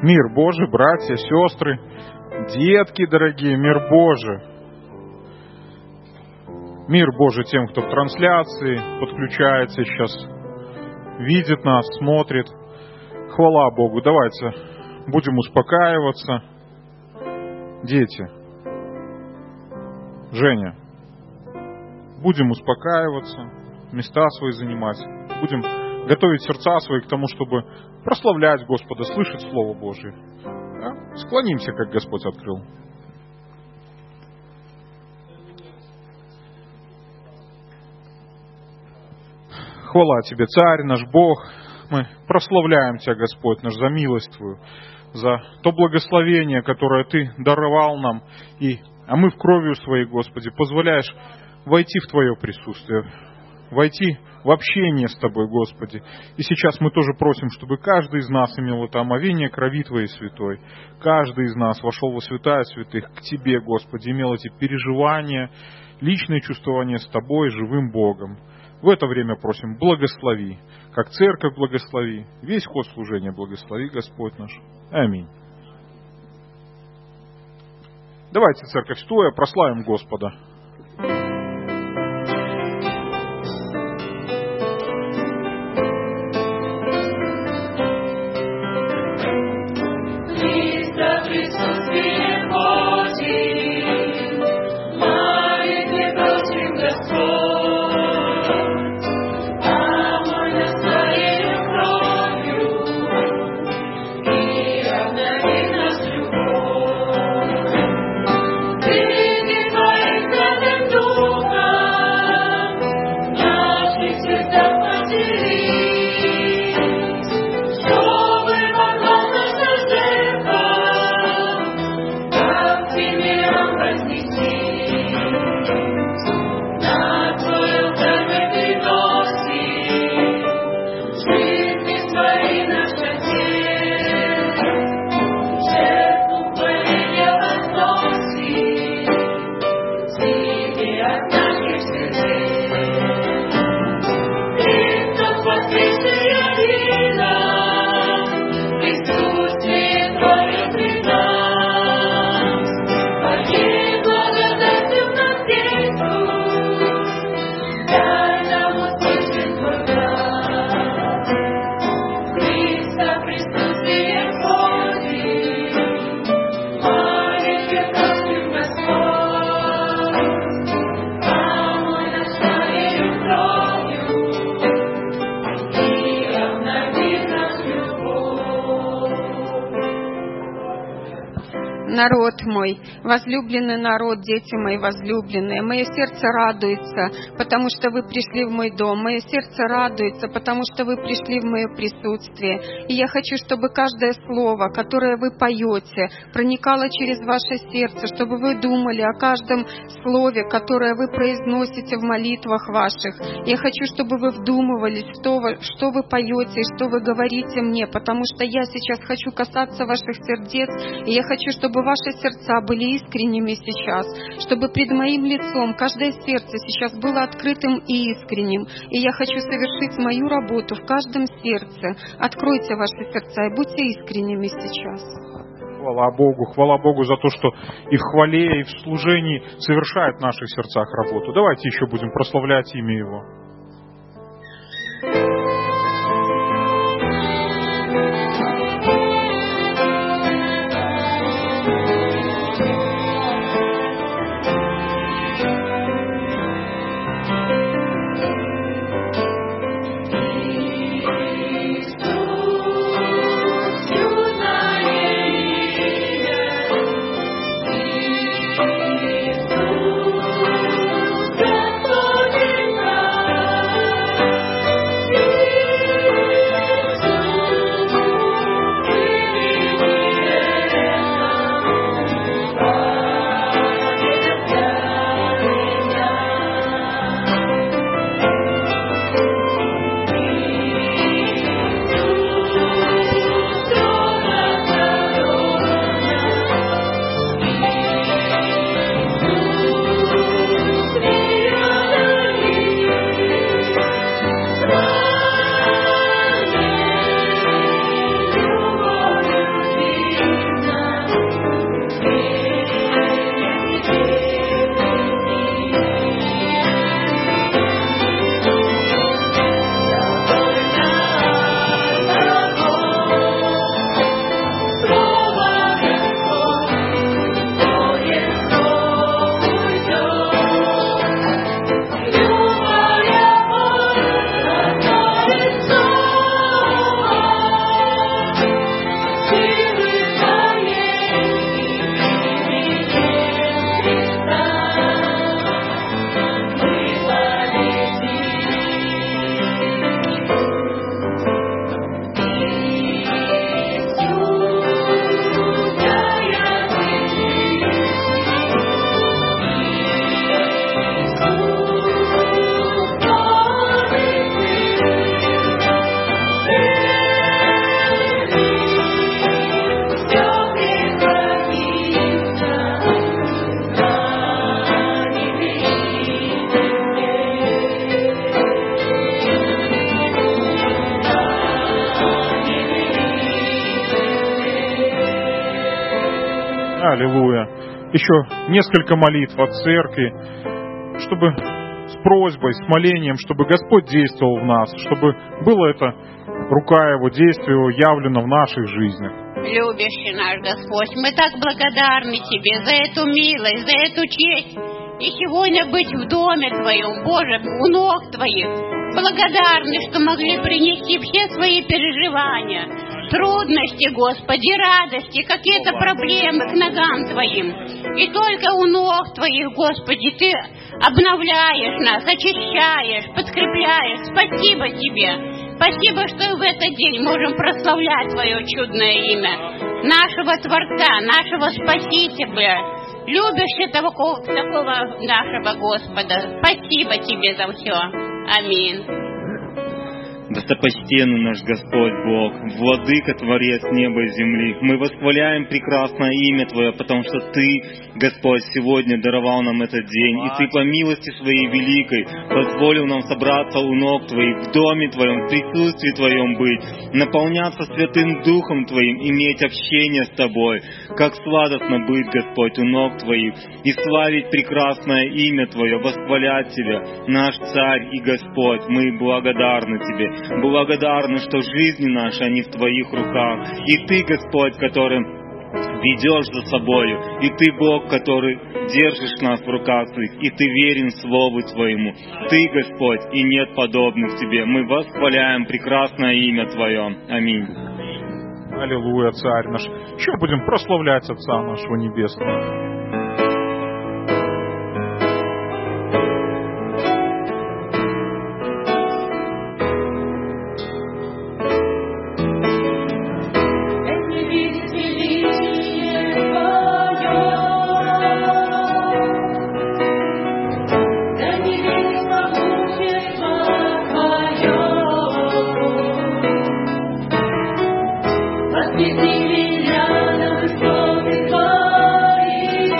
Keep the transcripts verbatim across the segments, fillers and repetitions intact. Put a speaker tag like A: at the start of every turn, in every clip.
A: Мир Божий, братья, сестры, детки дорогие, мир Божий. Мир Божий тем, кто в трансляции подключается сейчас, видит нас, смотрит. Хвала Богу. Давайте будем успокаиваться. Дети, Женя, будем успокаиваться, места свои занимать, будем готовить сердца свои к тому, чтобы прославлять Господа, слышать Слово Божие. Да? Склонимся, как Господь открыл. Хвала Тебе, Царь наш Бог. Мы прославляем Тебя, Господь наш, за милость Твою, за то благословение, которое Ты даровал нам, и, а мы в кровью Своей, Господи, позволяешь войти в Твое присутствие, войти в общение с Тобой, Господи. И сейчас мы тоже просим, чтобы каждый из нас имел это омовение крови Твоей святой. Каждый из нас вошел во святая святых к Тебе, Господи, имел эти переживания, личные чувствования с Тобой, живым Богом. В это время просим, благослови, как церковь благослови, весь ход служения благослови, Господь наш. Аминь. Давайте, церковь, стоя, прославим Господа.
B: Народ мой, возлюбленный народ, дети мои возлюбленные, мое сердце радуется, потому что вы пришли в мой дом, мое сердце радуется, потому что вы пришли в мое присутствие. И я хочу, чтобы каждое слово, которое вы поете, проникало через ваше сердце, чтобы вы думали о каждом слове, которое вы произносите в молитвах ваших. Я хочу, чтобы вы вдумывались в то, что вы поете и что вы говорите мне, потому что я сейчас хочу касаться ваших сердец, и я хочу, чтобы ваши сердца были искренними сейчас, чтобы пред моим лицом каждое сердце сейчас было открытым и искренним. И я хочу совершить мою работу в каждом сердце. Откройте ваши сердца и будьте искренними сейчас.
A: Хвала Богу, хвала Богу за то, что и в хвале, и в служении совершает в наших сердцах работу. Давайте еще будем прославлять имя Его.
C: Господи,
A: Аллилуйя. Еще несколько молитв от церкви, чтобы с просьбой, с молением, чтобы Господь действовал в нас, чтобы было это рука Его, действие Его явлено в наших жизнях.
C: Любящий наш Господь, мы так благодарны Тебе за эту милость, за эту честь. И сегодня быть в доме Твоем, Боже, у ног Твоих. Благодарны, что могли принести все свои переживания, трудности, Господи, радости, какие-то проблемы к ногам Твоим. И только у ног Твоих, Господи, Ты обновляешь нас, очищаешь, подкрепляешь. Спасибо Тебе. Спасибо, что в этот день можем прославлять Твое чудное имя, нашего Творца, нашего Спасителя, любящего такого, такого нашего Господа. Спасибо Тебе за все. Аминь.
D: Достопочтенный наш Господь Бог, Владыка, Творец неба и земли, мы восхваляем прекрасное имя Твое, потому что Ты, Господь, сегодня даровал нам этот день, и Ты по милости Своей великой позволил нам собраться у ног Твоих, в доме Твоем, в присутствии Твоем быть, наполняться Святым Духом Твоим, иметь общение с Тобой, как сладостно быть, Господь, у ног Твоих, и славить прекрасное имя Твое, восхвалять Тебя, наш Царь и Господь, мы благодарны Тебе. Благодарны, что жизни наши, они в Твоих руках. И Ты, Господь, который ведешь за собою. И Ты, Бог, который держишь нас в руках Твоих. И Ты верен Слову Твоему. Ты, Господь, и нет подобных Тебе. Мы восхваляем прекрасное имя Твое. Аминь.
A: Аллилуйя, Царь наш. Еще будем прославлять Отца нашего Небесного.
E: Возведи меня на высоты Твои.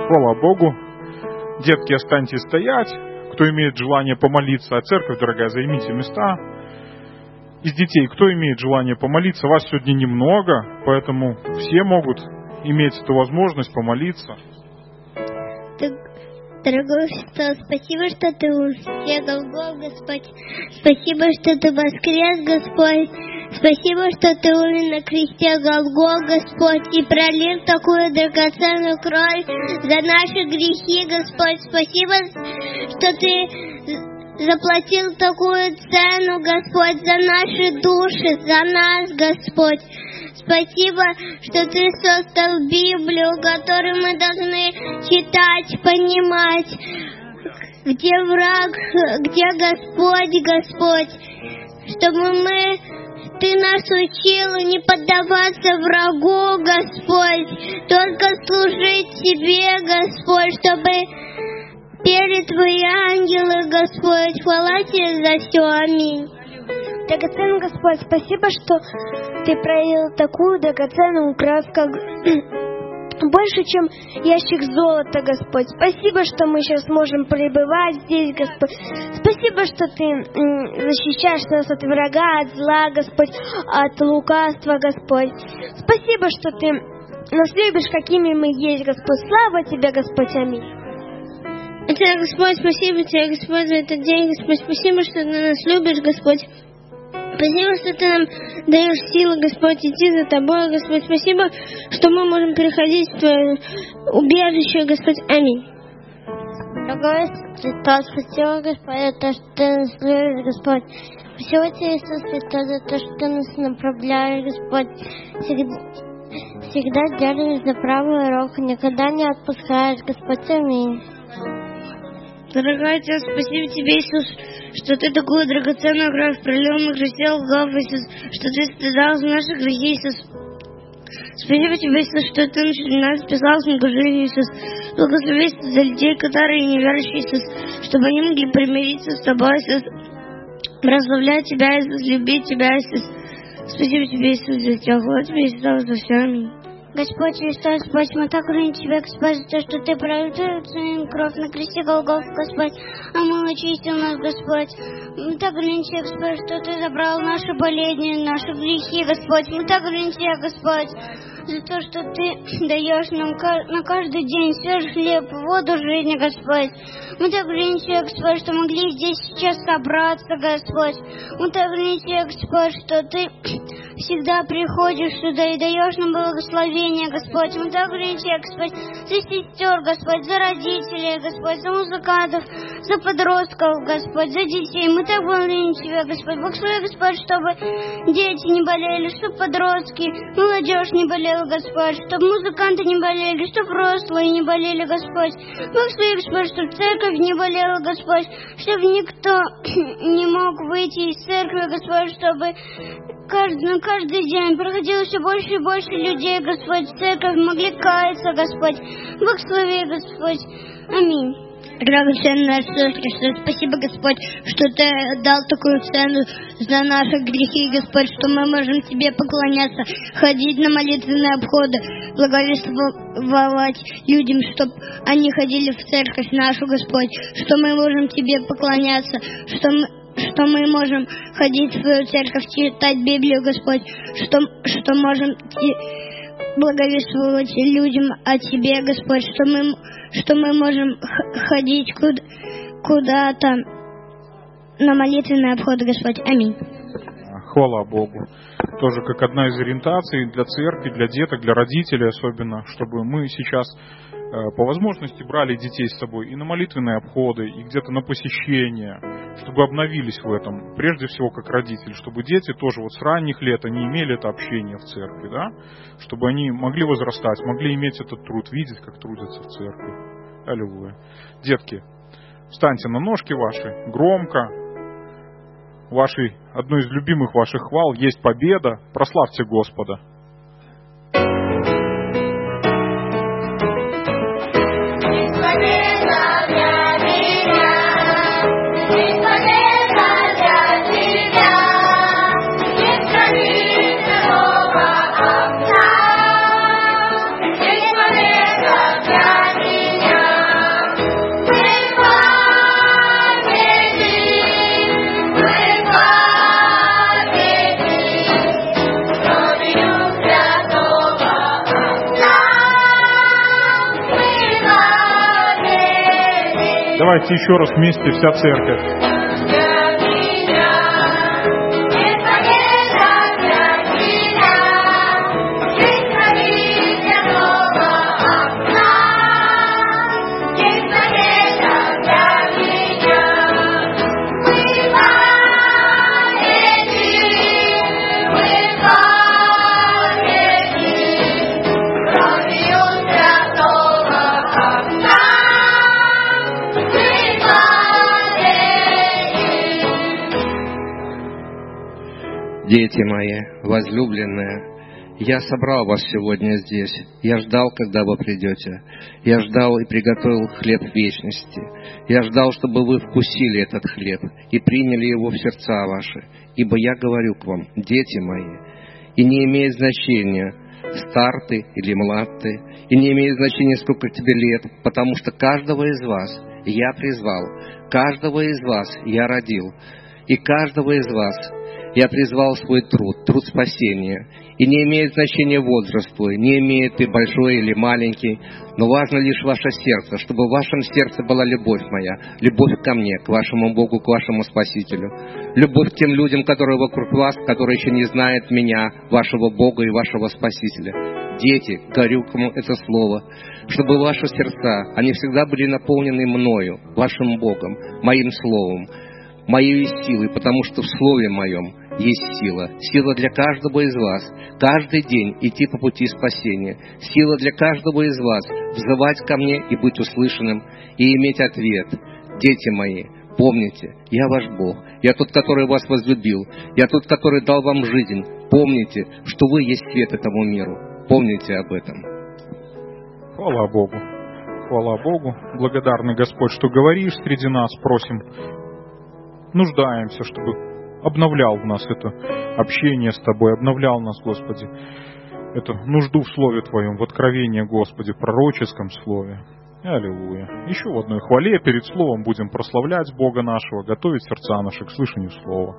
A: Хвала Богу. Детки, останьтесь стоять. Кто имеет желание помолиться, а церковь, дорогая, займите места. Из детей, кто имеет желание помолиться, вас сегодня немного, поэтому все могут иметь эту возможность помолиться.
E: Дорогой Христос, спасибо, что Ты все Голгоф, Господь. Спасибо, что Ты воскрес, Господь. Спасибо, что Ты умер на кресте Голгоф, Господь, и пролил такую драгоценную кровь за наши грехи, Господь. Спасибо, что Ты заплатил такую цену, Господь, за наши души, за нас, Господь. Спасибо, что Ты создал Библию, которую мы должны читать, понимать, где враг, где Господь, Господь, чтобы мы, Ты нас учил не поддаваться врагу, Господь, только служить Тебе, Господь, чтобы пели Твои ангелы, Господь. Хвала Тебе за все, аминь.
F: Драгоценный Господь, спасибо, что Ты пролил такую драгоценную кровь, как больше, чем ящик золота, Господь. Спасибо, что мы сейчас можем пребывать здесь, Господь. Спасибо, что Ты м, защищаешь нас от врага, от зла, Господь, от лукавства, Господь. Спасибо, что Ты нас любишь, какими мы есть, Господь. Слава Тебе, Господь, аминь.
E: Тебе, Господь, спасибо Тебе, Господь, за этот день, Господь. Спасибо, что Ты нас любишь, Господь. Спасибо, что Ты нам даешь силы, Господь, идти за Тобой, Господь. Спасибо, что мы можем переходить в Твое убежище, Господь. Аминь.
G: Дорогой Христос, спасибо, Господь, за то, что Ты нас любишь, Господь. Спасибо Тебе, Иисус Христос, за то, что Ты нас направляешь, Господь. Всегда, всегда держишь за правую руку, никогда не отпускаешь, Господь. Аминь.
E: Дорогой Отец, спасибо Тебе, Иисус, что Ты такую драгоценную кровь пролил на кресте Голгофа, Иисус, что Ты страдал за наши грехи, Иисус. Спасибо Тебе, Иисус, что Ты нас спасал с жизни, Иисус. Благослови за людей, которые неверующие, Иисус, чтобы они могли примириться с Тобой, Иисус. Прославлять Тебя, Иисус, любить Тебя, Иисус. Спасибо Тебе, Иисус, за Тебя. Хвала Тебе, Иисус, за все. Аминь.
G: Господь Христос, Господь, мы так рады Тебе, Господь, за то, что Ты пролил свою кровь на кресте Голгофа, Господь, а мы очистил нас, Господь. Мы так рады Тебе, Господь, что Ты забрал наши болезни, наши грехи, Господь. Мы так рады Тебе, Господь, за то, что Ты даешь нам на каждый день свежий хлеб, воду жизни, Господь. Мы так рады Тебе, Господь, что могли здесь сейчас собраться, Господь. Мы так рады Тебе, Господь, что Ты всегда приходишь сюда и даешь нам благословение, Господь. Мы так рады Тебе, Господь, за сестер, Господь, за родителей, Господь, за музыкантов, за подростков, Господь, за детей. Мы так благодарим Тебя, Господь. Благослови, Господь, чтобы дети не болели, чтобы подростки, молодежь не болела, Господь, чтобы музыканты не болели, чтобы взрослые не болели, Господь. Благослови, Господь, чтобы церковь не болела, Господь, чтобы никто не мог выйти из церкви, Господь, чтобы каждый, каждый день проходило все больше и больше людей, Господь, в церковь могли каяться, Господь. Благослови, Господь. Аминь.
E: Драгоценный наш Иисус Христос, спасибо, Господь, что Ты дал такую цену за наши грехи, Господь, что мы можем Тебе поклоняться, ходить на молитвенные обходы, благовествовать людям, чтобы они ходили в церковь нашу, Господь, что мы можем Тебе поклоняться, что мы что мы можем ходить в свою церковь, читать Библию, Господь, что, что можем благовествовать людям о Тебе, Господь, что мы, что мы можем ходить куда, куда-то на молитвенный обход, Господь. Аминь.
A: Хвала Богу. Тоже как одна из ориентаций для церкви, для деток, для родителей особенно, чтобы мы сейчас по возможности брали детей с собой и на молитвенные обходы, и где-то на посещения, чтобы обновились в этом, прежде всего как родители, чтобы дети тоже вот с ранних лет они имели это общение в церкви, да, чтобы они могли возрастать, могли иметь этот труд, видеть, как трудятся в церкви. Аллилуйя. Детки, встаньте на ножки ваши, громко. Вашей, одной из любимых ваших хвал есть победа. Прославьте Господа.
H: Победа
A: Давайте еще раз вместе, вся церковь.
H: Дети мои, возлюбленные, я собрал вас сегодня здесь. Я ждал, когда вы придете. Я ждал и приготовил хлеб вечности. Я ждал, чтобы вы вкусили этот хлеб и приняли его в сердца ваши. Ибо я говорю к вам, дети мои, и не имеет значения, стар ты или млад ты, и не имеет значения, сколько тебе лет, потому что каждого из вас я призвал, каждого из вас я родил, и каждого из вас я призвал свой труд, труд спасения. И не имеет значения возраст твой, не имеет ты большой или маленький, но важно лишь ваше сердце, чтобы в вашем сердце была любовь моя, любовь ко мне, к вашему Богу, к вашему Спасителю, любовь к тем людям, которые вокруг вас, которые еще не знают меня, вашего Бога и вашего Спасителя. Дети, говорю к вам это слово, чтобы ваши сердца, они всегда были наполнены мною, вашим Богом, моим словом, моей силой, потому что в слове моем есть сила. Сила для каждого из вас. Каждый день идти по пути спасения. Сила для каждого из вас взывать ко мне и быть услышанным, и иметь ответ. Дети мои, помните, я ваш Бог. Я тот, который вас возлюбил. Я тот, который дал вам жизнь. Помните, что вы есть свет этому миру. Помните об этом.
A: Хвала Богу. Хвала Богу. Благодарный Господь, что говоришь среди нас. Просим, нуждаемся, чтобы обновлял в нас это общение с Тобой, обновлял нас, Господи, эту нужду в Слове Твоем, в откровении, Господи, в пророческом Слове. Аллилуйя. Еще в одной хвале перед Словом будем прославлять Бога нашего, готовить сердца наши к слышанию Слова.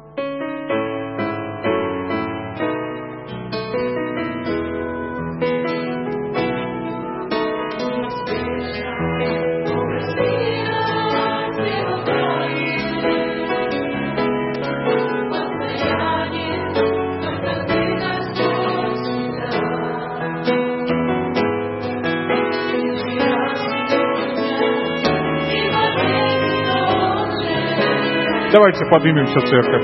A: Давайте поднимемся, церковь.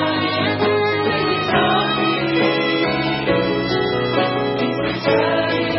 I: Thank you.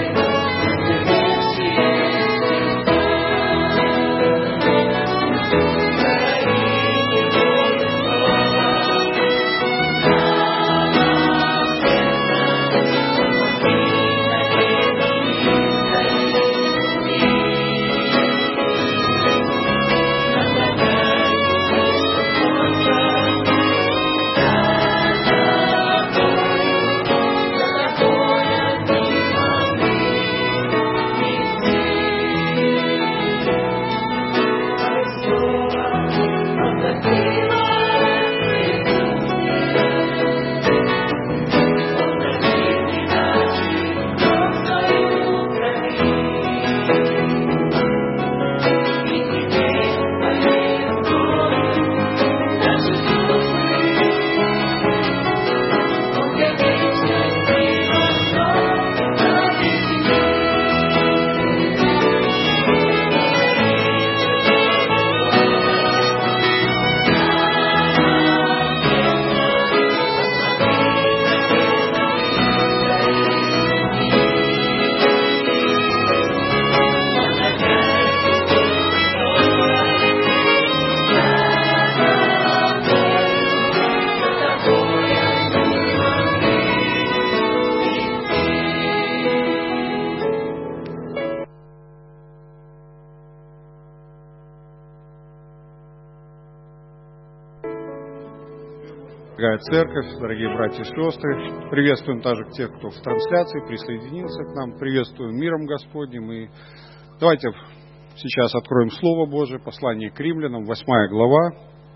I: Дорогая церковь, дорогие братья и сестры, приветствуем также тех, кто в трансляции присоединился к нам, приветствуем миром Господним. И давайте сейчас откроем Слово Божие, послание к Римлянам, восьмая глава.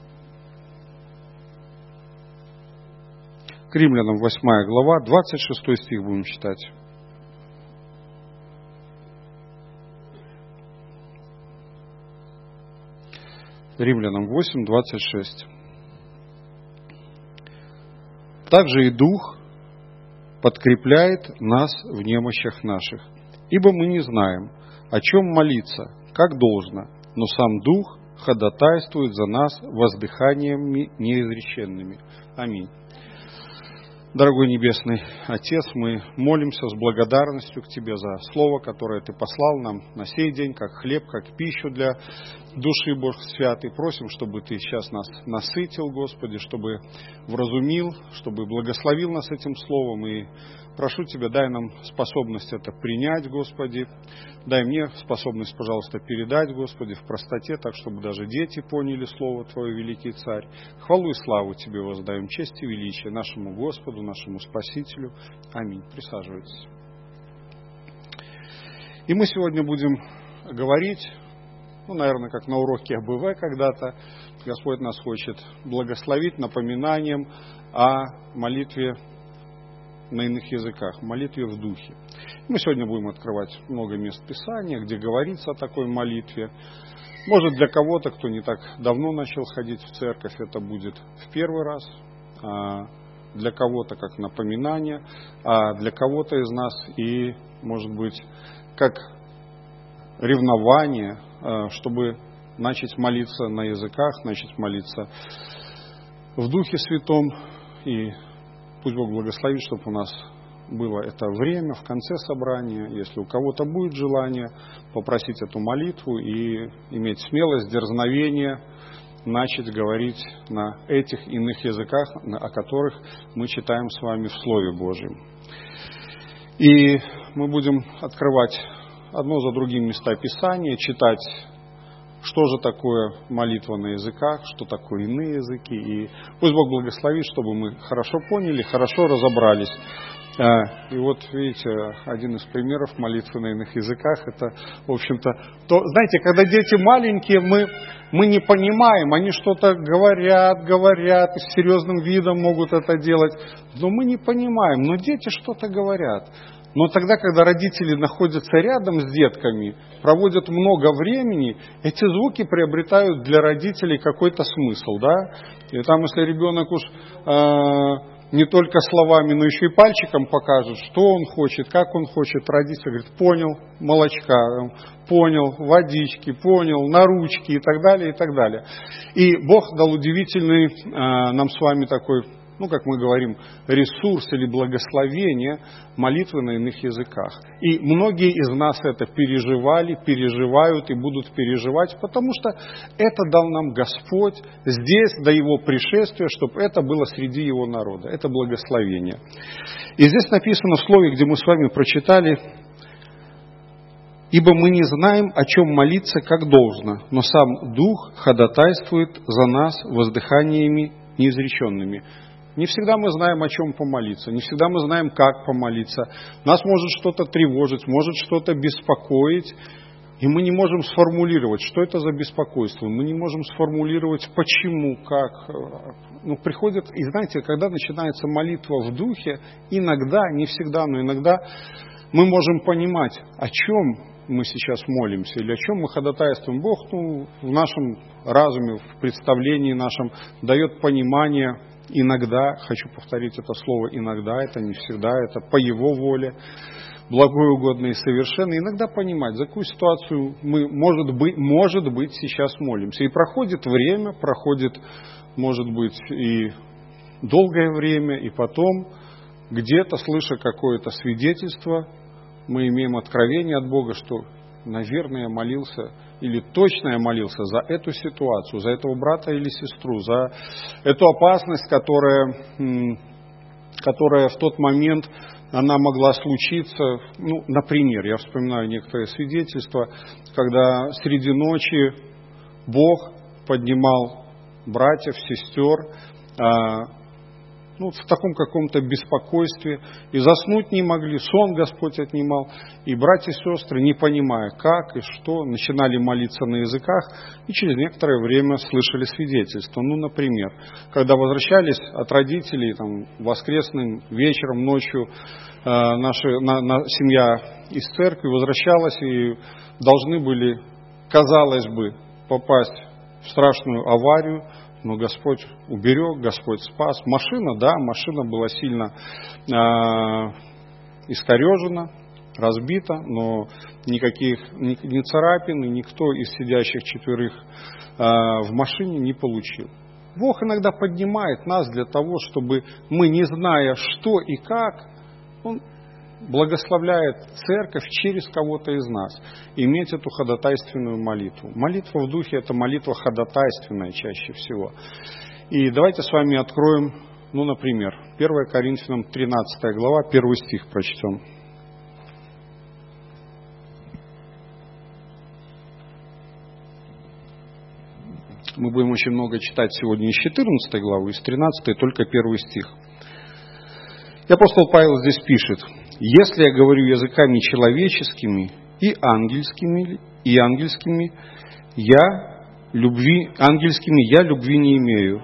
I: К Римлянам, восьмая глава, двадцать шестой стих будем читать. Римлянам восемь, двадцать шесть. Также и Дух подкрепляет нас в немощах наших, ибо мы не знаем, о чем молиться, как должно, но сам Дух ходатайствует за нас воздыханиями неизреченными. Аминь. Дорогой Небесный Отец, мы молимся с благодарностью к Тебе за Слово, которое Ты послал нам на сей день, как хлеб, как пищу для души Бог святый. Просим, чтобы Ты сейчас нас насытил, Господи, чтобы вразумил, чтобы благословил нас этим Словом. И прошу Тебя, дай нам способность это принять, Господи. Дай мне способность, пожалуйста, передать, Господи, в простоте, так, чтобы даже дети поняли Слово Твое, великий Царь. Хвалу и славу Тебе воздаем, честь и величие нашему Господу, нашему Спасителю. Аминь. Присаживайтесь. И мы сегодня будем говорить, ну, наверное, как на уроке А Б В когда-то. Господь нас хочет благословить напоминанием о молитве на иных языках, молитве в духе. Мы сегодня будем открывать много мест Писания, где говорится о такой молитве. Может, для кого-то, кто не так давно начал ходить в церковь, это будет в первый раз. А для кого-то как напоминание, а для кого-то из нас и, может быть, как ревнование, чтобы начать молиться на языках, начать молиться в Духе Святом. И пусть Бог благословит, чтобы у нас было это время в конце собрания. Если у кого-то будет желание попросить эту молитву и иметь смелость, дерзновение начать говорить на этих иных языках, о которых мы читаем с вами в Слове Божьем. И мы будем открывать одно за другим места Писания, читать, что же такое молитва на языках, что такое иные языки. И пусть Бог благословит, чтобы мы хорошо поняли, хорошо разобрались. И вот, видите, один из примеров молитвы на иных языках, это, в общем-то, то, знаете, когда дети маленькие, мы, мы не понимаем, они что-то говорят, говорят, и с серьезным видом могут это делать, но мы не понимаем, но дети что-то говорят. Но тогда, когда родители находятся рядом с детками, проводят много времени, эти звуки приобретают для родителей какой-то смысл, да? И там, если ребенок уж э, не только словами, но еще и пальчиком покажет, что он хочет, как он хочет, родитель говорит: понял, молочка, понял, водички, понял, на ручки и так далее, и так далее. И Бог дал удивительный э, нам с вами такой, ну, как мы говорим, ресурс или благословение молитвы на иных языках. И многие из нас это переживали, переживают и будут переживать, потому что это дал нам Господь здесь, до Его пришествия, чтобы это было среди Его народа. Это благословение. И здесь написано в Слове, где мы с вами прочитали: «Ибо мы не знаем, о чем молиться, как должно, но сам Дух ходатайствует за нас воздыханиями неизреченными». Не всегда мы знаем, о чем помолиться, не всегда мы знаем, как помолиться. Нас может что-то тревожить, может что-то беспокоить, и мы не можем сформулировать, что это за беспокойство. Мы не можем сформулировать, почему, как. Ну, приходит, и знаете, когда начинается молитва в духе, иногда, не всегда, но иногда мы можем понимать, о чем мы сейчас молимся, или о чем мы ходатайствуем. Бог, ну, в нашем разуме, в представлении нашем дает понимание. Иногда, хочу повторить это слово, иногда, это не всегда, это по Его воле, благой, угодной и совершенной. Иногда понимать, за какую ситуацию мы, может быть, может быть, сейчас молимся. И проходит время, проходит, может быть, и долгое время, и потом, где-то, слыша какое-то свидетельство, мы имеем откровение от Бога, что, наверное, я молился, или точно я молился за эту ситуацию, за этого брата или сестру, за эту опасность, которая, которая в тот момент она могла случиться. Ну, например, я вспоминаю некоторые свидетельства, когда среди ночи Бог поднимал братьев, сестер, ну, в таком каком-то беспокойстве, и заснуть не могли, сон Господь отнимал, и братья и сестры, не понимая, как и что, начинали молиться на языках, и через некоторое время слышали свидетельства. Ну, например, когда возвращались от родителей там, воскресным вечером, ночью, э, наша на, на, семья из церкви возвращалась, и должны были, казалось бы, попасть в страшную аварию, но Господь уберег, Господь спас. Машина, да, машина была сильно э, искорежена, разбита, но никаких ни, ни царапин, и никто из сидящих четверых э, в машине не получил. Бог иногда поднимает нас для того, чтобы мы, не зная что и как, Он благословляет церковь через кого-то из нас, иметь эту ходатайственную молитву. Молитва в духе – это молитва ходатайственная чаще всего. И давайте с вами откроем, ну, например, первое Коринфянам тринадцатая глава, первый стих прочтем. Мы будем очень много читать сегодня из четырнадцатой главы, из тринадцатой только первый стих. И апостол Павел здесь пишет: «Если я говорю языками человеческими и ангельскими, и ангельскими, я любви, ангельскими я любви не имею,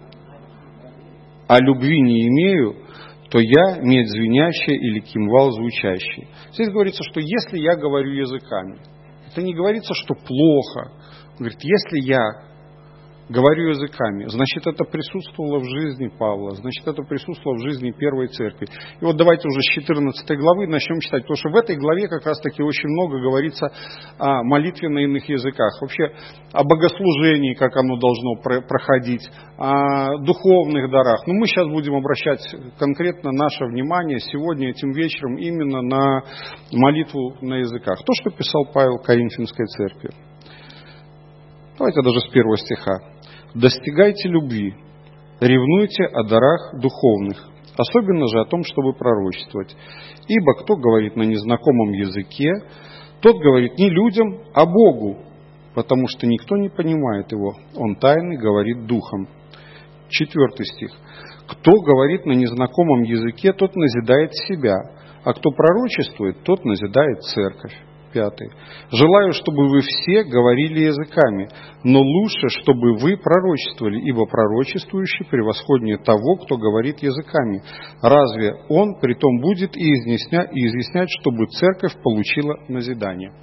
I: а любви не имею, то я медь звенящая или кимвал звучащий». Здесь говорится, что если я говорю языками, это не говорится, что плохо. Он говорит, если я говорю языками, значит, это присутствовало в жизни Павла, значит, это присутствовало в жизни первой церкви. И вот давайте уже с четырнадцатой главы начнем читать, потому что в этой главе как раз-таки очень много говорится о молитве на иных языках, вообще о богослужении, как оно должно проходить, о духовных дарах. Но мы сейчас будем обращать конкретно наше внимание сегодня, этим вечером, именно на молитву на языках. То, что писал Павел Коринфянской церкви. Давайте даже с первого стиха. «Достигайте любви, ревнуйте о дарах духовных, особенно же о том, чтобы пророчествовать. Ибо кто говорит на незнакомом языке, тот говорит не людям, а Богу, потому что никто не понимает его. Он тайный говорит духом». Четвертый стих. «Кто говорит на незнакомом языке, тот назидает себя, а кто пророчествует, тот назидает церковь». Пятый. «Желаю, чтобы вы все говорили языками, но лучше, чтобы вы пророчествовали, ибо пророчествующий превосходнее того, кто говорит языками. Разве он притом будет и изъяснять, и изъяснять, чтобы церковь получила назидание?»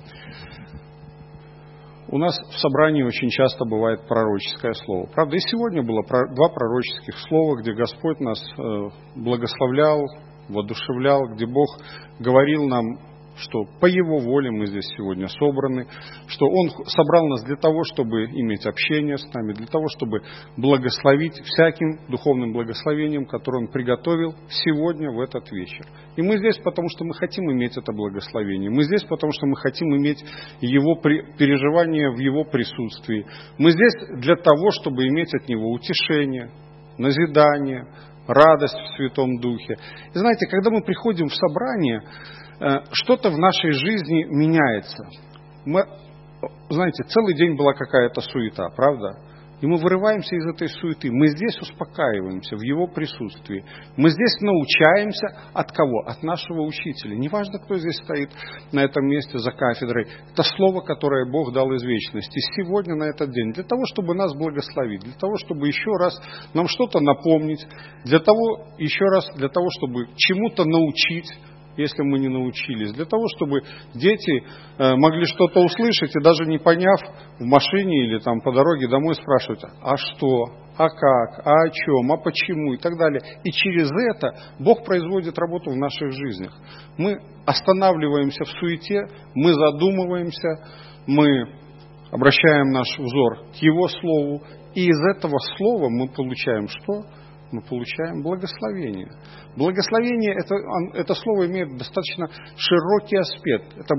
I: У нас в собрании очень часто бывает пророческое слово. Правда, и сегодня было два пророческих слова, где Господь нас благословлял, воодушевлял, где Бог говорил нам, что по Его воле мы здесь сегодня собраны, что Он собрал нас для того, чтобы иметь общение с нами, для того, чтобы благословить всяким духовным благословением, которое Он приготовил сегодня в этот вечер. И мы здесь, потому что мы хотим иметь это благословение. Мы здесь, потому что мы хотим иметь Его переживание в Его присутствии. Мы здесь для того, чтобы иметь от Него утешение, назидание, радость в Святом Духе. И знаете, когда мы приходим в собрание, что-то в нашей жизни меняется. Мы, знаете, целый день была какая-то суета, правда? И мы вырываемся из этой суеты. Мы здесь успокаиваемся в Его присутствии. Мы здесь научаемся от кого? От нашего учителя. Неважно, кто здесь стоит на этом месте за кафедрой. Это слово, которое Бог дал из вечности. Сегодня, на этот день. Для того, чтобы нас благословить. Для того, чтобы еще раз нам что-то напомнить. Для того, еще раз, для того, чтобы чему-то научить, если мы не научились, для того, чтобы дети э, могли что-то услышать и даже не поняв в машине или там по дороге домой спрашивать, а что, а как, а о чем, а почему и так далее. И через это Бог производит работу в наших жизнях. Мы останавливаемся в суете, мы задумываемся, мы обращаем наш взор к Его Слову, и из этого Слова мы получаем что? Мы получаем благословение. Благословение, это, это слово имеет достаточно широкий аспект. Это,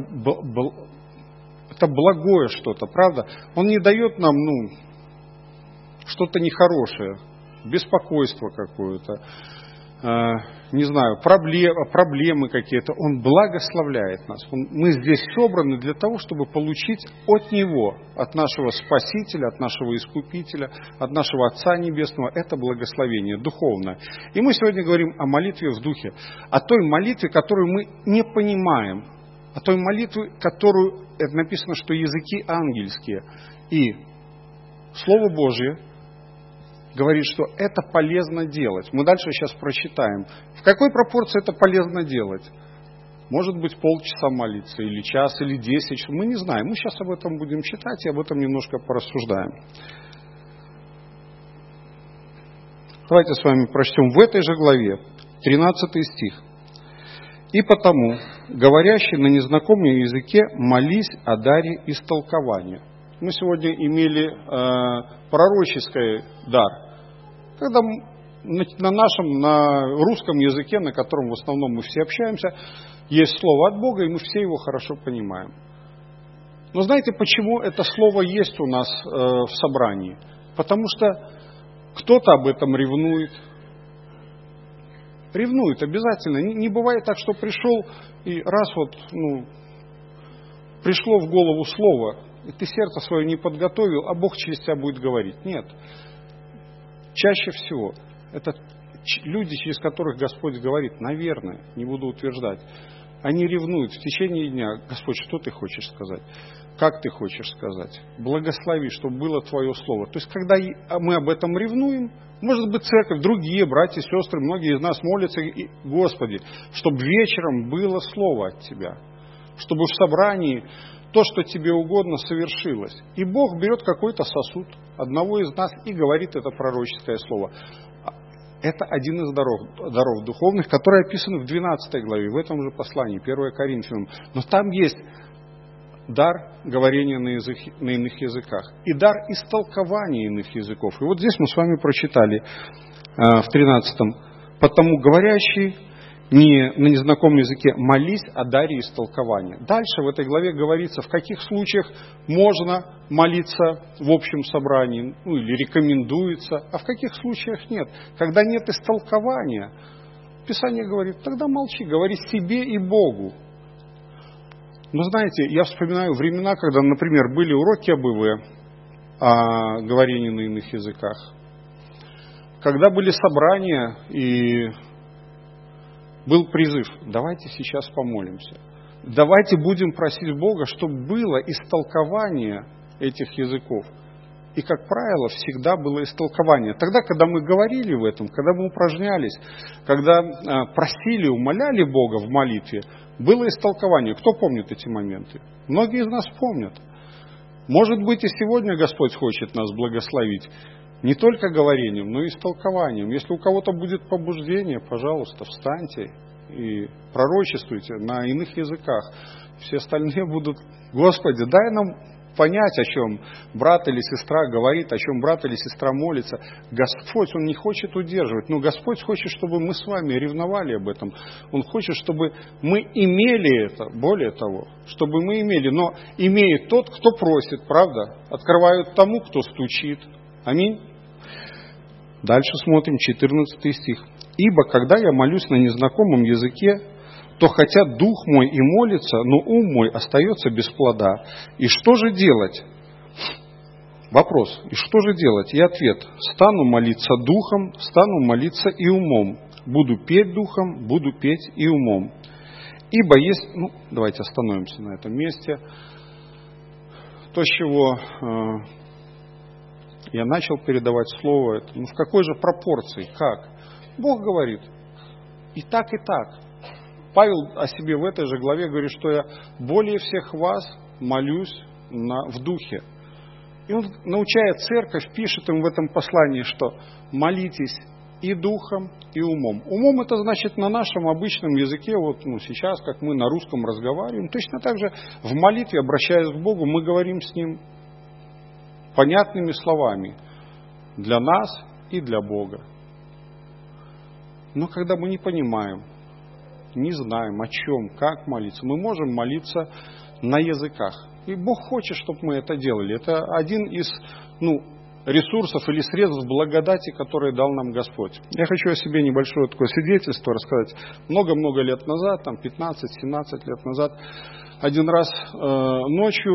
I: это благое что-то, правда? Он не дает нам, ну, что-то нехорошее, беспокойство какое-то, э, не знаю, проблем, проблемы какие-то. Он благословляет нас. Он, мы здесь собраны для того, чтобы получить от Него, от нашего Спасителя, от нашего Искупителя, от нашего Отца Небесного. Это благословение духовное. И мы сегодня говорим о молитве в духе, о той молитве, которую мы не понимаем, о той молитве, которую, это написано, что языки ангельские. И Слово Божье говорит, что это полезно делать. Мы дальше сейчас прочитаем. В какой пропорции это полезно делать? Может быть, полчаса молиться, или час, или десять. Мы не знаем. Мы сейчас об этом будем читать и об этом немножко порассуждаем. Давайте с вами прочтем в этой же главе, тринадцатый стих. «И потому, говорящий на незнакомом языке, молись о даре истолкования». Мы сегодня имели э, пророческий дар, когда на нашем, на русском языке, на котором в основном мы все общаемся, есть слово от Бога, и мы все его хорошо понимаем. Но знаете, почему это слово есть у нас э, в собрании? Потому что кто-то об этом ревнует. Ревнует обязательно. Не, не бывает так, что пришел и раз вот, ну, пришло в голову слово, и ты сердце свое не подготовил, а Бог через тебя будет говорить. Нет. Чаще всего это люди, через которых Господь говорит, наверное, не буду утверждать, они ревнуют в течение дня. Господь, что ты хочешь сказать? Как ты хочешь сказать? Благослови, чтобы было Твое Слово. То есть, когда мы об этом ревнуем, может быть, церковь, другие братья, сестры, многие из нас молятся, и, Господи, чтобы вечером было Слово от Тебя, чтобы в собрании то, что Тебе угодно, совершилось. И Бог берет какой-то сосуд одного из нас и говорит это пророческое слово. Это один из даров, даров духовных, которые описаны в двенадцатой главе, в этом же послании, первое Коринфянам. Но там есть дар говорения на, язык, на иных языках и дар истолкования иных языков. И вот здесь мы с вами прочитали э, в тринадцатом. «Потому говорящий не на незнакомом языке, молись о даре истолкования». Дальше в этой главе говорится, в каких случаях можно молиться в общем собрании, ну или рекомендуется, а в каких случаях нет. Когда нет истолкования, Писание говорит, тогда молчи, говори себе и Богу. Но знаете, я вспоминаю времена, когда, например, были уроки об ИВ, о говорении на иных языках, когда были собрания и был призыв, давайте сейчас помолимся. Давайте будем просить Бога, чтобы было истолкование этих языков. И, как правило, всегда было истолкование. Тогда, когда мы говорили в этом, когда мы упражнялись, когда просили, умоляли Бога в молитве, было истолкование. Кто помнит эти моменты? Многие из нас помнят. Может быть, и сегодня Господь хочет нас благословить. Не только говорением, но и истолкованием. Если у кого-то будет побуждение, пожалуйста, встаньте и пророчествуйте на иных языках. Все остальные будут, Господи, дай нам понять, о чем брат или сестра говорит, о чем брат или сестра молится. Господь, Он не хочет удерживать, но Господь хочет, чтобы мы с вами ревновали об этом. Он хочет, чтобы мы имели это, более того, чтобы мы имели. Но имеет тот, кто просит, правда? Открывают тому, кто стучит. Аминь. Дальше смотрим четырнадцатый стих. «Ибо, когда я молюсь на незнакомом языке, то хотя дух мой и молится, но ум мой остается без плода. И что же делать?» Вопрос. И что же делать? И ответ. «Стану молиться духом, стану молиться и умом. Буду петь духом, буду петь и умом. Ибо есть...» Ну, давайте остановимся на этом месте. То, с чего... Э, Я начал передавать слово, это, ну в какой же пропорции, как? Бог говорит, и так, и так. Павел о себе в этой же главе говорит, что я более всех вас молюсь на, в духе. И он, научая церковь, пишет им в этом послании, что молитесь и духом, и умом. Умом это значит на нашем обычном языке, вот ну, сейчас, как мы на русском разговариваем, точно так же в молитве, обращаясь к Богу, мы говорим с Ним понятными словами для нас и для Бога. Но когда мы не понимаем, не знаем, о чем, как молиться, мы можем молиться на языках. И Бог хочет, чтобы мы это делали. Это один из ну, ресурсов или средств благодати, которые дал нам Господь. Я хочу о себе небольшое такое свидетельство рассказать. Много-много лет назад, там пятнадцать-семнадцать лет назад, один раз э, ночью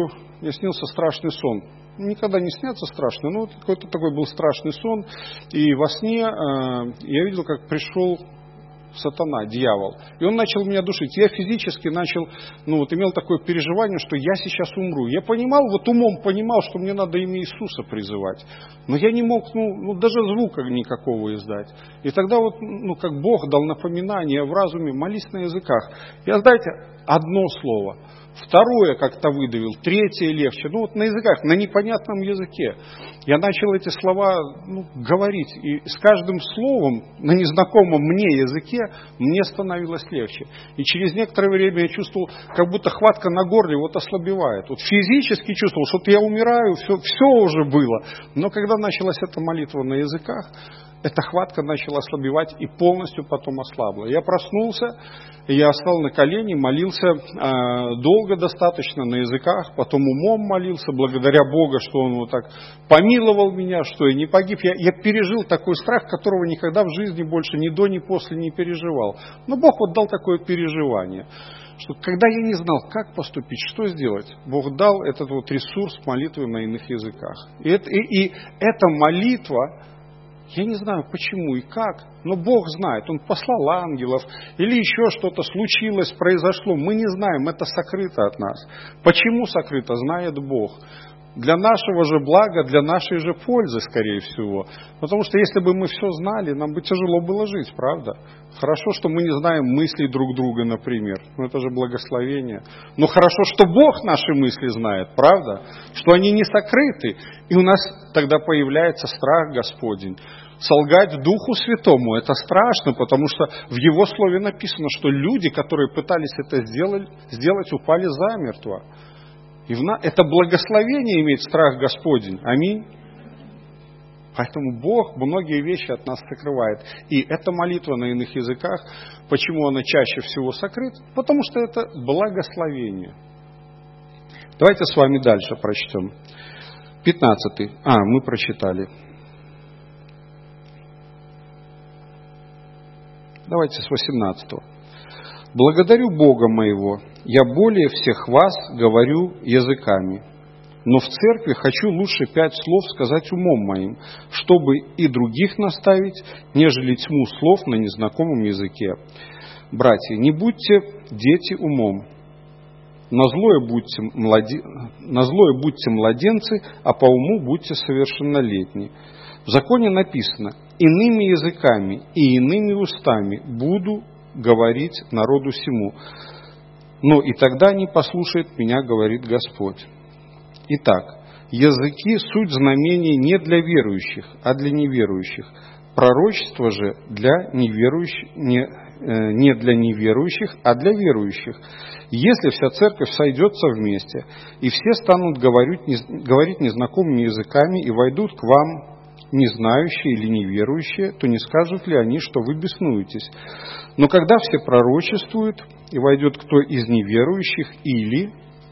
I: мне снился страшный сон. Никогда не снятся страшно, но вот какой-то такой был страшный сон. И во сне э, я видел, как пришел сатана, дьявол. И он начал меня душить. Я физически начал, ну вот имел такое переживание, что я сейчас умру. Я понимал, вот умом понимал, что мне надо имя Иисуса призывать. Но я не мог, ну, ну даже звука никакого издать. И тогда вот, ну как Бог дал напоминание в разуме, молись на языках. Я, знаете, одно слово. Второе как-то выдавил, третье легче. Ну вот на языках, на непонятном языке. Я начал эти слова ну, говорить. И с каждым словом на незнакомом мне языке мне становилось легче. И через некоторое время я чувствовал, как будто хватка на горле вот ослабевает. Вот физически чувствовал, что я умираю, все, все уже было. Но когда началась эта молитва на языках, эта хватка начала ослабевать и полностью потом ослабла. Я проснулся, я встал на колени, молился э, долго достаточно на языках, потом умом молился, благодаря Богу, что Он вот так помиловал меня, что я не погиб. Я, я пережил такой страх, которого никогда в жизни больше ни до, ни после не переживал. Но Бог вот дал такое переживание, что когда я не знал, как поступить, что сделать, Бог дал этот вот ресурс молитвы на иных языках. И, это, и, и эта молитва, я не знаю почему и как, но Бог знает. Он послал ангелов или еще что-то случилось, произошло. Мы не знаем, это сокрыто от нас. Почему сокрыто, знает Бог. Для нашего же блага, для нашей же пользы, скорее всего. Потому что если бы мы все знали, нам бы тяжело было жить, правда? Хорошо, что мы не знаем мыслей друг друга, например. Ну, это же благословение. Но хорошо, что Бог наши мысли знает, правда? Что они не сокрыты. И у нас тогда появляется страх Господень. Солгать Духу Святому – это страшно, потому что в Его Слове написано, что люди, которые пытались это сделать, сделать упали замертво. И это благословение иметь страх Господень. Аминь. Поэтому Бог многие вещи от нас сокрывает. И эта молитва на иных языках, почему она чаще всего сокрыта? Потому что это благословение. Давайте с вами дальше прочтем. пятнадцатый. А, мы прочитали. Давайте с восемнадцатого. «Благодарю Бога моего, я более всех вас говорю языками, но в церкви хочу лучше пять слов сказать умом моим, чтобы и других наставить, нежели тьму слов на незнакомом языке. Братья, не будьте дети умом, на злое будьте, млади... на злое будьте младенцы, а по уму будьте совершеннолетни. В законе написано: иными языками и иными устами буду говорить народу сему, но и тогда не послушает меня, говорит Господь. Итак, языки суть знамений не для верующих, а для неверующих. Пророчество же для неверующих, не, не для неверующих, а для верующих. Если вся церковь сойдется вместе, и все станут говорить, говорить незнакомыми языками и войдут к вам, не знающие или неверующие, то не скажут ли они, что вы беснуетесь? Но когда все пророчествуют, и войдет кто из неверующих или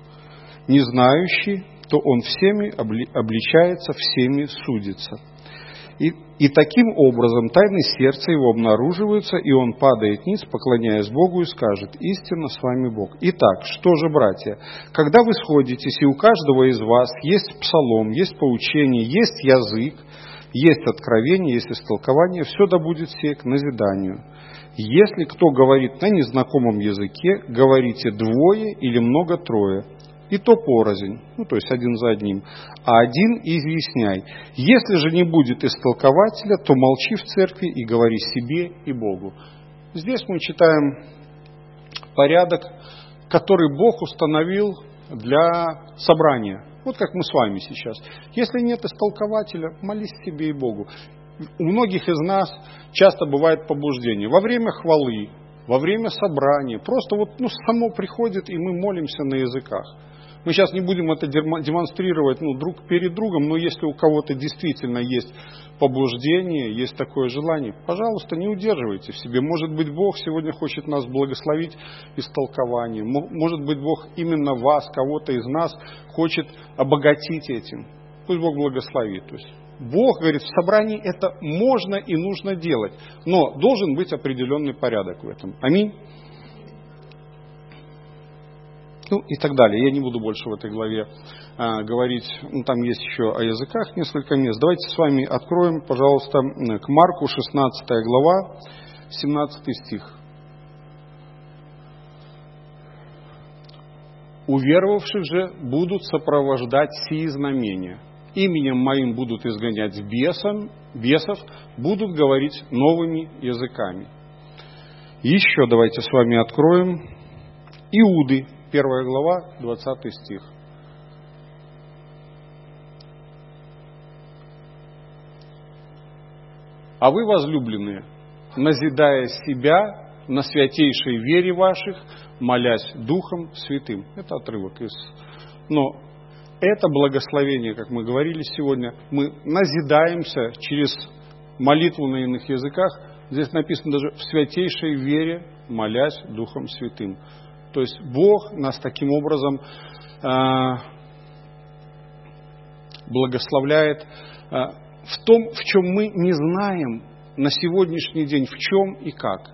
I: не знающий, то он всеми обличается, всеми судится. И, и таким образом тайны сердца его обнаруживаются, и он падает ниц, поклоняясь Богу, и скажет: истинно с вами Бог. Итак, что же, братья, когда вы сходитесь, и у каждого из вас есть псалом, есть поучение, есть язык, есть откровение, есть истолкование, все да будет сие к назиданию. Если кто говорит на незнакомом языке, говорите двое или много-трое, и то порознь, ну то есть один за одним, а один изъясняй. Если же не будет истолкователя, то молчи в церкви и говори себе и Богу». Здесь мы читаем порядок, который Бог установил для собрания. Вот как мы с вами сейчас. Если нет истолкователя, молись себе и Богу. У многих из нас часто бывает побуждение. Во время хвалы, во время собрания. Просто вот ну, само приходит, и мы молимся на языках. Мы сейчас не будем это демонстрировать ну, друг перед другом, но если у кого-то действительно есть побуждение, есть такое желание, пожалуйста, не удерживайте в себе. Может быть, Бог сегодня хочет нас благословить истолкованием. Может быть, Бог именно вас, кого-то из нас, хочет обогатить этим. Пусть Бог благословит. То есть Бог говорит, в собрании это можно и нужно делать, но должен быть определенный порядок в этом. Аминь. ну и так далее. Я не буду больше в этой главе а, говорить, ну, там есть еще о языках несколько мест. Давайте с вами откроем, пожалуйста, к Марку, шестнадцатая глава, семнадцатый стих. «Уверовавших же будут сопровождать сии знамения. Именем моим будут изгонять бесом, бесов, будут говорить новыми языками». Еще давайте с вами откроем Иуды, первая глава, двадцатый стих. «А вы, возлюбленные, назидая себя на святейшей вере ваших, молясь Духом Святым». Это отрывок из... Но это благословение, как мы говорили сегодня, мы назидаемся через молитву на иных языках. Здесь написано даже «в святейшей вере, молясь Духом Святым». То есть Бог нас таким образом э, благословляет э, в том, в чем мы не знаем на сегодняшний день, в чем и как.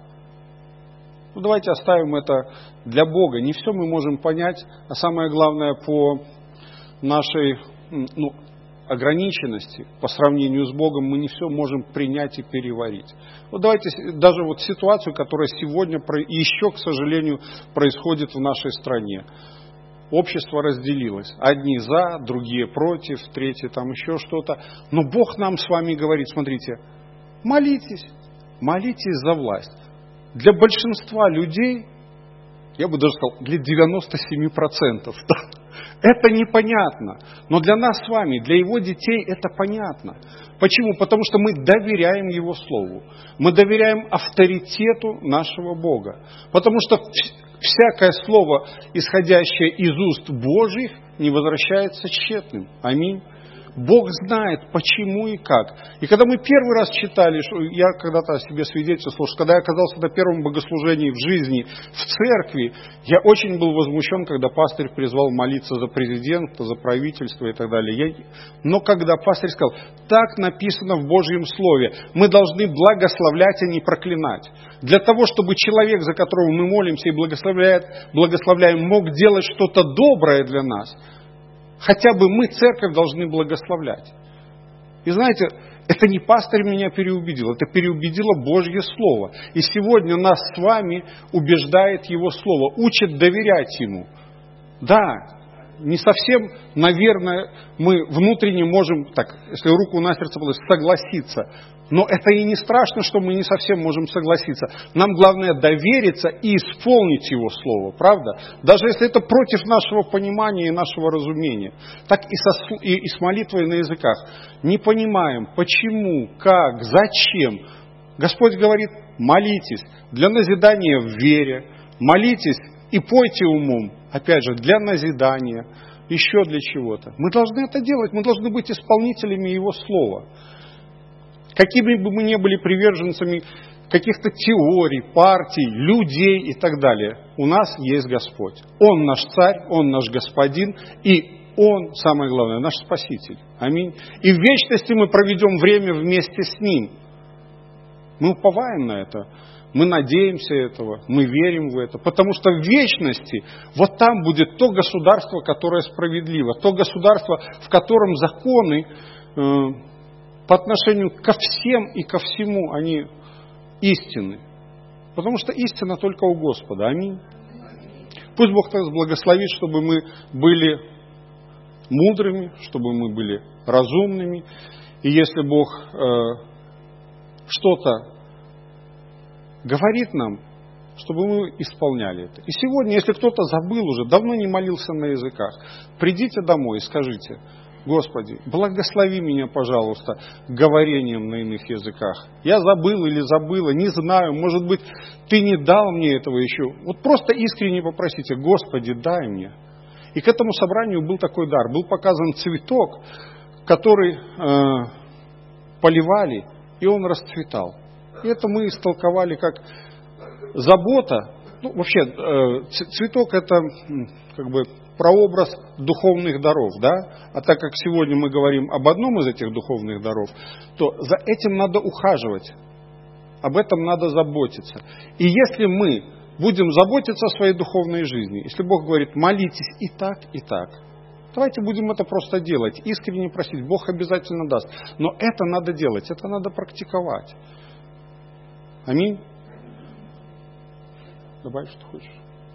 I: Ну, давайте оставим это для Бога. Не все мы можем понять, а самое главное, по нашей ну, ограниченности, по сравнению с Богом, мы не все можем принять и переварить. Вот давайте даже вот ситуацию, которая сегодня еще, к сожалению, происходит в нашей стране. Общество разделилось. Одни за, другие против, третьи там еще что-то. Но Бог нам с вами говорит, смотрите, молитесь, молитесь за власть. Для большинства людей, я бы даже сказал, для девяноста семи процентов, это непонятно. Но для нас с вами, для его детей это понятно. Почему? Потому что мы доверяем Его Слову. Мы доверяем авторитету нашего Бога. Потому что всякое слово, исходящее из уст Божьих, не возвращается тщетным. Аминь. Бог знает, почему и как. И когда мы первый раз читали, что я когда-то о себе свидетельствовал, что когда я оказался на первом богослужении в жизни, в церкви, я очень был возмущен, когда пастырь призвал молиться за президента, за правительство и так далее. Я... Но когда пастырь сказал, так написано в Божьем Слове, мы должны благословлять, а не проклинать. Для того, чтобы человек, за которого мы молимся и благословляем, мог делать что-то доброе для нас, хотя бы мы, церковь, должны благословлять. И знаете, это не пастырь меня переубедил, это переубедило Божье Слово. И сегодня нас с вами убеждает Его Слово, учит доверять Ему. Да, не совсем, наверное, мы внутренне можем, так, если руку на сердце положить, согласиться. Но это и не страшно, что мы не совсем можем согласиться. Нам главное довериться и исполнить Его Слово, правда? Даже если это против нашего понимания и нашего разумения. Так и, со, и, и с молитвой на языках. Не понимаем, почему, как, зачем. Господь говорит, молитесь для назидания в вере, молитесь и пойте умом, опять же, для назидания, еще для чего-то. Мы должны это делать, мы должны быть исполнителями Его Слова. Какими бы мы ни были приверженцами каких-то теорий, партий, людей и так далее, у нас есть Господь. Он наш Царь, Он наш Господин, и Он, самое главное, наш Спаситель. Аминь. И в вечности мы проведем время вместе с Ним. Мы уповаем на это, мы надеемся этого, мы верим в это, потому что в вечности вот там будет то государство, которое справедливо, то государство, в котором законы э, по отношению ко всем и ко всему они истинны. Потому что истина только у Господа. Аминь. Пусть Бог нас благословит, чтобы мы были мудрыми, чтобы мы были разумными. И если Бог э, что-то говорит нам, чтобы мы исполняли это. И сегодня, если кто-то забыл уже, давно не молился на языках, придите домой и скажите, Господи, благослови меня, пожалуйста, говорением на иных языках. Я забыл или забыла, не знаю, может быть, Ты не дал мне этого еще. Вот просто искренне попросите, Господи, дай мне. И к этому собранию был такой дар, был показан цветок, который э, поливали, и он расцветал. И это мы истолковали как забота. Ну, вообще, э, цветок это как бы прообраз духовных даров, да? А так как сегодня мы говорим об одном из этих духовных даров, то за этим надо ухаживать, об этом надо заботиться. И если мы будем заботиться о своей духовной жизни. Если Бог говорит, молитесь и так, и так, давайте будем это просто делать, искренне просить. Бог обязательно даст. Но это надо делать, это надо практиковать. Аминь. Добавь, что хочешь.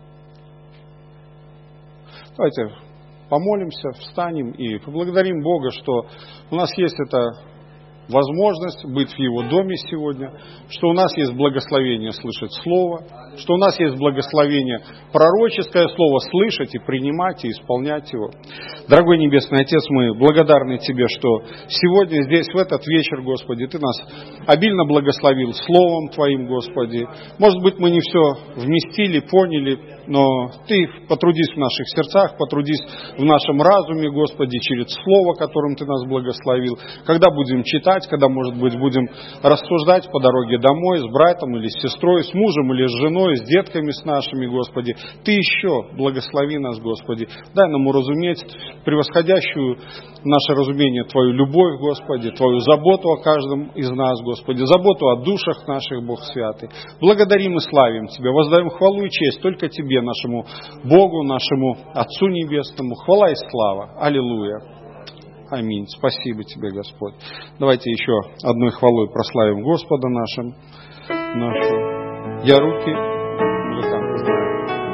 I: Давайте помолимся, встанем и поблагодарим Бога, что у нас есть эта возможность быть в Его доме сегодня, что у нас есть благословение слышать Слово, что у нас есть благословение пророческое Слово слышать и принимать, и исполнять его. Дорогой Небесный Отец, мы благодарны Тебе, что сегодня здесь, в этот вечер, Господи, Ты нас обильно благословил Словом Твоим, Господи. Может быть, мы не все вместили, поняли, но Ты потрудись в наших сердцах, потрудись в нашем разуме, Господи, через Слово, которым Ты нас благословил. Когда будем читать, когда, может быть, будем рассуждать по дороге домой с братом или с сестрой, с мужем или с женой, с детками с нашими, Господи. Ты еще благослови нас, Господи. Дай нам уразуметь превосходящую наше разумение Твою любовь, Господи, Твою заботу о каждом из нас, Господи, заботу о душах наших, Бог святый. Благодарим и славим Тебя, воздаем хвалу и честь только Тебе, нашему Богу, нашему Отцу Небесному. Хвала и слава. Аллилуйя. Аминь. Спасибо Тебе, Господь. Давайте еще одной хвалой прославим Господа нашим. Нашего. Я руки музыканты знаю.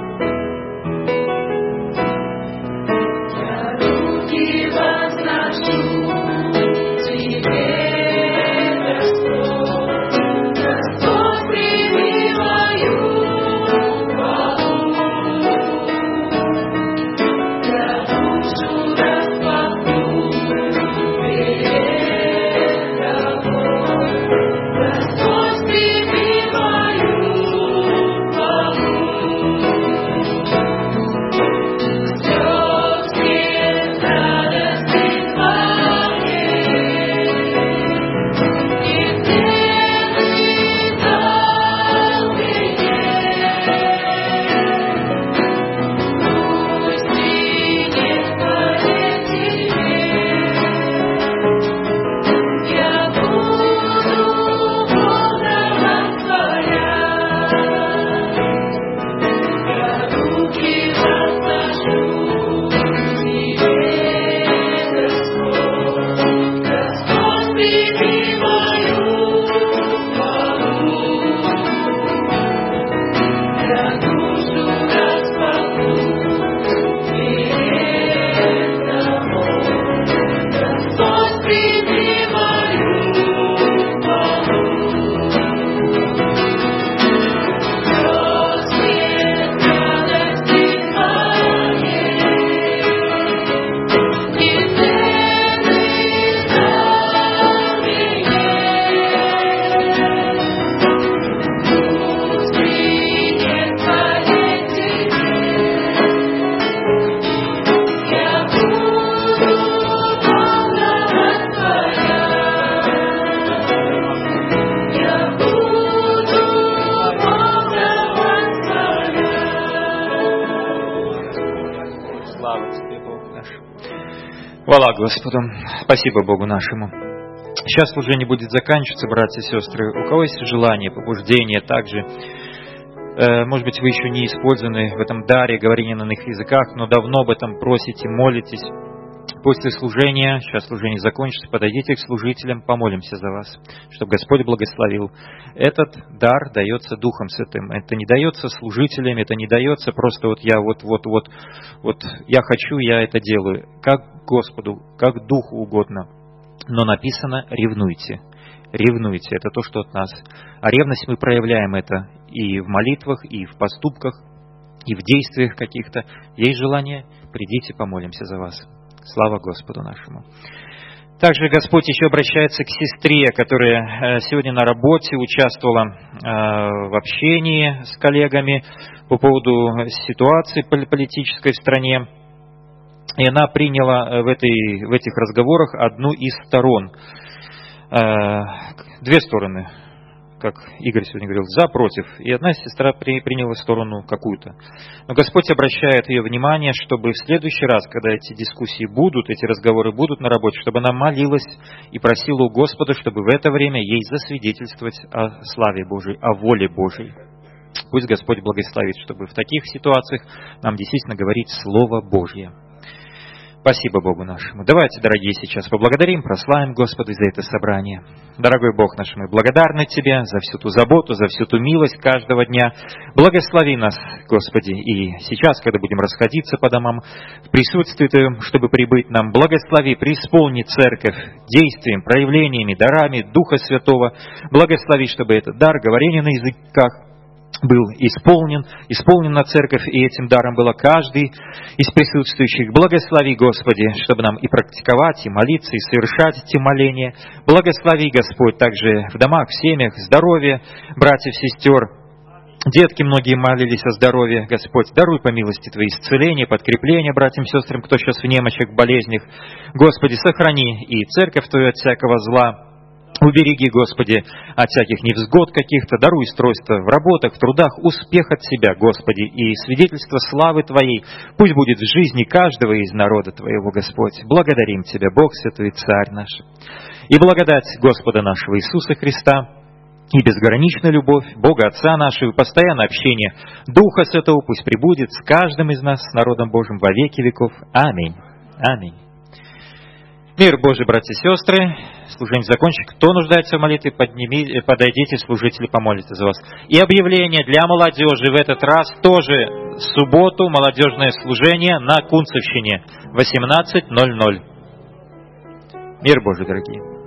J: Хвала Господу. Спасибо Богу нашему. Сейчас служение будет заканчиваться, братья и сестры. У кого есть желание, побуждение также, э, может быть, вы еще не использованы в этом даре говорения на иных языках, но давно об этом просите, молитесь. После служения, сейчас служение закончится, подойдите к служителям, помолимся за вас, чтобы Господь благословил. Этот дар дается Духом Святым. Это не дается служителям, это не дается просто вот я вот, вот, вот, вот я хочу, я это делаю. Как Господу, как Духу угодно. Но написано «ревнуйте». Ревнуйте. Это то, что от нас. А ревность мы проявляем это и в молитвах, и в поступках, и в действиях каких-то. Есть желание? Придите, помолимся за вас. Слава Господу нашему. Также Господь еще обращается к сестре, которая сегодня на работе участвовала в общении с коллегами по поводу ситуации политической в стране. И она приняла в, этой, в этих разговорах одну из сторон. Две стороны, как Игорь сегодня говорил, за, против. И одна сестра при, приняла сторону какую-то. Но Господь обращает ее внимание, чтобы в следующий раз, когда эти дискуссии будут, эти разговоры будут на работе, чтобы она молилась и просила у Господа, чтобы в это время ей засвидетельствовать о славе Божией, о воле Божией. Пусть Господь благословит, чтобы в таких ситуациях нам действительно говорить Слово Божье. Спасибо Богу нашему. Давайте, дорогие, сейчас поблагодарим, прославим Господа за это собрание. Дорогой Бог наш, мы благодарны Тебе за всю ту заботу, за всю ту милость каждого дня. Благослови нас, Господи, и сейчас, когда будем расходиться по домам, в присутствии Твоем, чтобы прибыть нам, благослови, преисполни церковь действием, проявлениями, дарами Духа Святого. Благослови, чтобы этот дар говорения на языках был исполнен, исполнен на церковь, и этим даром было каждый из присутствующих. Благослови, Господи, чтобы нам и практиковать, и молиться, и совершать эти моления. Благослови, Господь, также в домах, в семьях, здоровье братьев, сестер. Детки многие молились о здоровье, Господь. Даруй по милости Твоей исцеление, подкрепление братьям, сестрам, кто сейчас в немощах, болезнях. Господи, сохрани и церковь Твою от всякого зла. Убереги, Господи, от всяких невзгод каких-то, даруй стройство в работах, в трудах, успех от себя, Господи, и свидетельство славы Твоей пусть будет в жизни каждого из народа Твоего, Господь. Благодарим Тебя, Бог Святой и Царь наш. И благодать Господа нашего Иисуса Христа, и безграничная любовь Бога Отца нашего, и постоянное общение Духа Святого пусть пребудет с каждым из нас, с народом Божьим во веки веков. Аминь. Аминь. Мир Божий, братья и сестры, служение закончено. Кто нуждается в молитве, подними, подойдите, служители помолятся за вас. И объявление для молодежи в этот раз тоже в субботу молодежное служение на Кунцевщине, восемнадцать ноль ноль. Мир Божий, дорогие.